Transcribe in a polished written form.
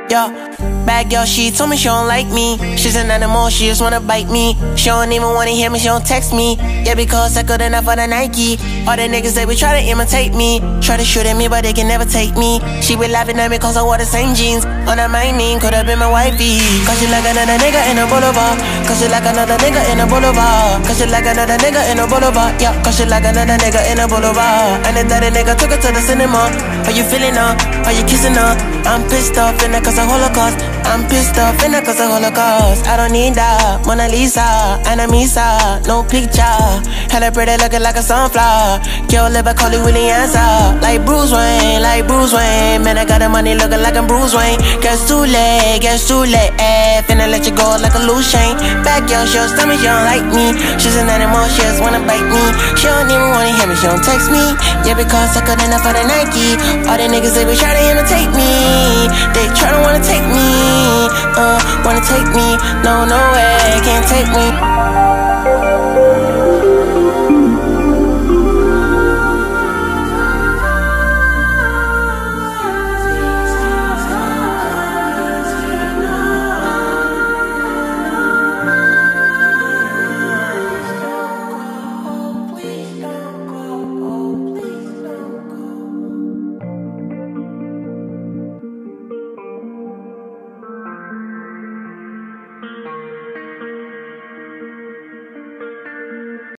Yeah, bad girl, she told me she don't like me. She's an animal, she just wanna bite me. She don't even wanna hear me, she don't text me. Yeah, because I good enough for the Nike. All the niggas, they would try to imitate me. Try to shoot at me, but they can never take me. She be laughing at me cause I wore the same jeans. On that my name, could've been my wifey. Cause she like another nigga in a boulevard. Cause she like another nigga in a boulevard. Cause she like another nigga in a boulevard. Yeah, cause she like another nigga in a boulevard. And then that nigga took her to the cinema. Are you feeling her? Are you kissing her? I'm pissed off in that cause of Holocaust. I'm pissed off in that cause of Holocaust. I don't need that, Mona Lisa, Anamisa, no picture. Had a pretty looking like a sunflower. Girl, live a call you Willie answer. Like Bruce Wayne, like Bruce Wayne. Man, I got the money looking like I'm Bruce Wayne. Guess too late, finna let you go like a loose chain. Back girl, she'll tell me she don't like me. She's an animal, she just wanna bite me. She don't even wanna hear me, she don't text me. Yeah, because I good enough for the Nike. All the niggas, they be try to imitate me. They try to wanna take me. Wanna take me, no way, can't take me.